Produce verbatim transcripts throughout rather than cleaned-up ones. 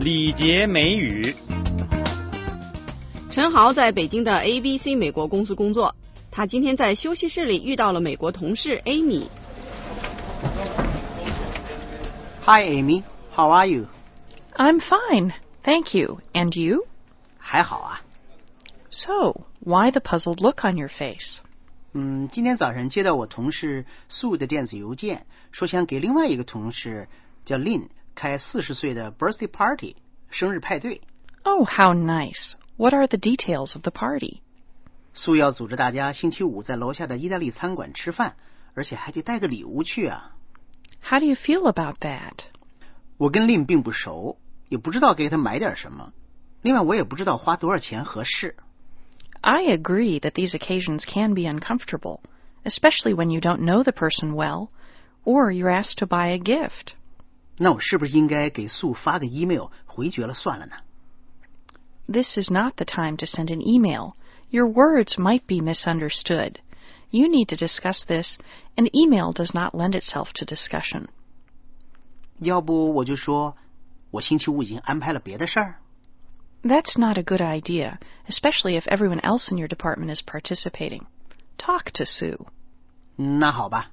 礼节美语。 陈豪在北京的 A B C 美国公司工作，他今天在休息室里遇到了美国同事 Amy。Hi Amy, how are you? I'm fine, thank you. And you? 还好啊。 So, why the puzzled look on your face? 嗯，今天早上接到我同事 Sue 的电子邮件，说想给另外一个同事叫 Lynn 开四十岁的 birthday party 生日派对。 Oh, how nice. What are the details of the party? Sue 要组织大家星期五在楼下的意大利餐馆吃饭，而且还得带个礼物去啊。 How do you feel about that? 我跟 Lynn 并不熟，也不知道给他买点什么。另外，我也不知道花多少钱合适。 I agree that these occasions can be uncomfortable, especially when you don't know the person well, or you're asked to buy a gift. 那我是不是应该给素发个 email 回绝了算了呢？ This is not the time to send an email. Your words might be misunderstood. You need to discuss this, and email does not lend itself to discussion. 要不我就说，我星期五已经安排了别的事儿。 That's not a good idea, especially if everyone else in your department is participating. Talk to Sue. 那好吧。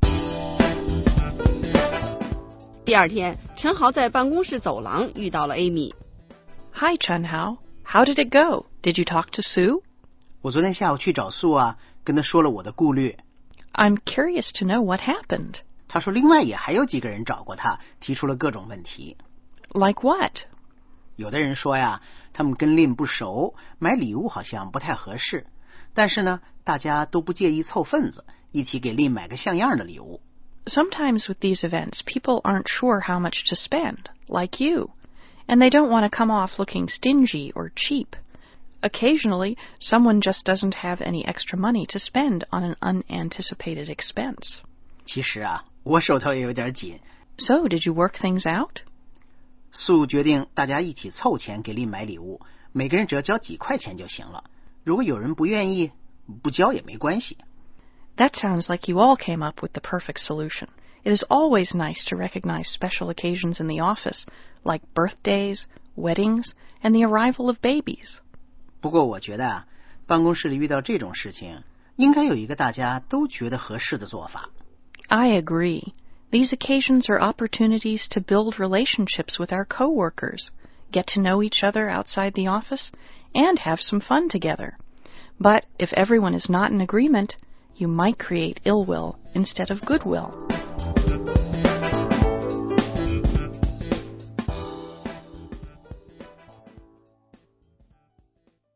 第二天，陈豪在办公室走廊遇到了 Amy。Hi, Chenhao. How did it go? Did you talk to Sue? 我昨天下午去找素啊，跟她说了我的顾虑。 I'm curious to know what happened. 她说另外也还有几个人找过她，提出了各种问题。 Like what? 有的人说呀，他们跟 Lynn 不熟，买礼物好像不太合适。但是呢，大家都不介意凑份子，一起给 Lynn 买个像样的礼物。 Sometimes with these events, people aren't sure how much to spend, like you, and they don't want to come off looking stingy or cheap. Occasionally, someone just doesn't have any extra money to spend on an unanticipated expense. 其实啊，我手头也有点紧。 So, did you work things out? 素决定大家一起凑钱给Lynn买礼物，每个人只要交几块钱就行了。如果有人不愿意，不交也没关系。 That sounds like you all came up with the perfect solution. It is always nice to recognize special occasions in the office, like birthdays, weddings, and the arrival of babies. 不过我觉得啊，办公室里遇到这种事情，应该有一个大家都觉得合适的做法。 I agree. These occasions are opportunities to build relationships with our coworkers, get to know each other outside the office, and have some fun together. But if everyone is not in agreement, you might create ill will instead of goodwill.